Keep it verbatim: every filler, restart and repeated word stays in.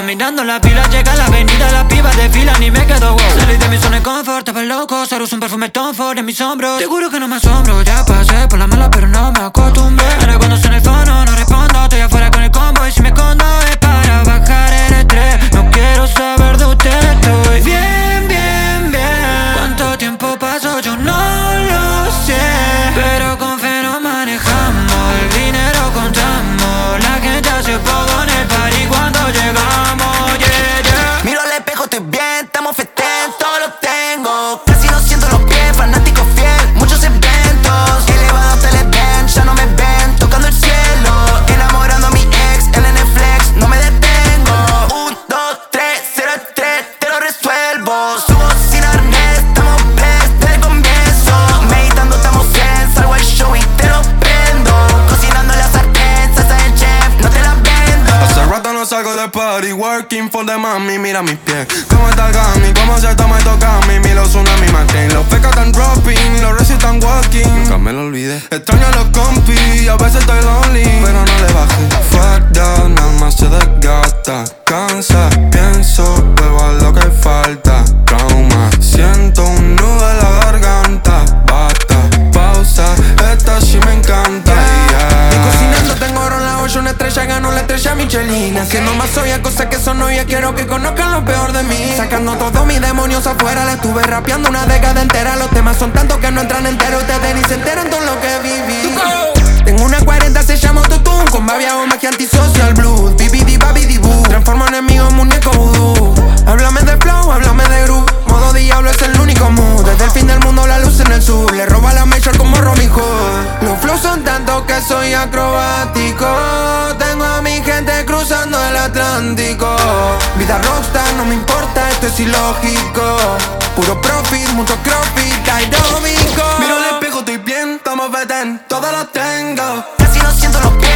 mirando la pila, llega a la avenida, las pibas desfilan y me quedo wow. Salí de mi zona de confort, estaba loco, Saro usa un perfume Tom Ford en mis hombros. Seguro que no me asombro, ya pasé por la mala pero no me acostumbré. Ahora cuando suena el fono no respondo, estoy afuera con el combo y si me escondo es para bajar el estrés. No quiero saber de usted, estoy bien, bien, bien. ¿Cuánto tiempo pasó? Yo no lo sé, pero con fe nos manejamos, el dinero contamos, la gente hace poco en el party cuando llegamos, yeah, yeah. Miro al espejo, estoy bien, estamos festén, todo lo tengo. Casi no siento los pies, fanático fiel, muchos eventos. Elevado hasta el event, ya no me ven, tocando el cielo. Enamorando a mi ex, el N Flex, no me detengo. Un, dos, tres, cero, tres, te lo resuelvo. Subo sin arnés, estamos blessed desde el comienzo. Meditando estamos zen, salgo al show y te lo prendo. Cocinando la sartén, salsa del chef, no te la vendo. Hace rato no salgo de party, working for the mami, mira mis pies. Cómo está Gami, cómo se toma y toca mi, mi los tsunami McCain. Los pecas tan dropping, los resi tan walking. Nunca me lo olvidé. Extraño a los compis, a veces estoy lonely, pero no le bajé. Fuck that, mi alma se desgasta. Cansa, pienso, vuelvo a lo que falta. Trauma, siento un nudo en la garganta. Basta, pausa, esta sí me encanta, yeah. Y cocinando tengo oro en la olla, una estrella ganó la estrella Michelin. Haciendo más soya, cosas que son novia, quiero que conozcan lo peor de mí. Sacando todos mis demonios afuera, le estuve rapeando una década entera. Los temas son tantos que no entran enteros, ustedes ni se enteran todo lo que viví. Tengo una cuarenta, se llama Tutun, con babia o magia antisocial blues. Bibidi babidi boo, transformo enemigo en muñeco vudú. Háblame de flow, háblame de groove, modo diablo es el único mood. Desde el fin del mundo la luz en el sur, le roba la major como Robin Hood. Los flows son tantos que soy acrobático, tengo a mi gente cruzando el Atlántico. Vida rockstar, no me importa, esto es ilógico. Puro profit, mucho crossfit, aeróbico. Miro al espejo, estoy bien, estamos feten, todo lo tengo. Casi no siento los pies.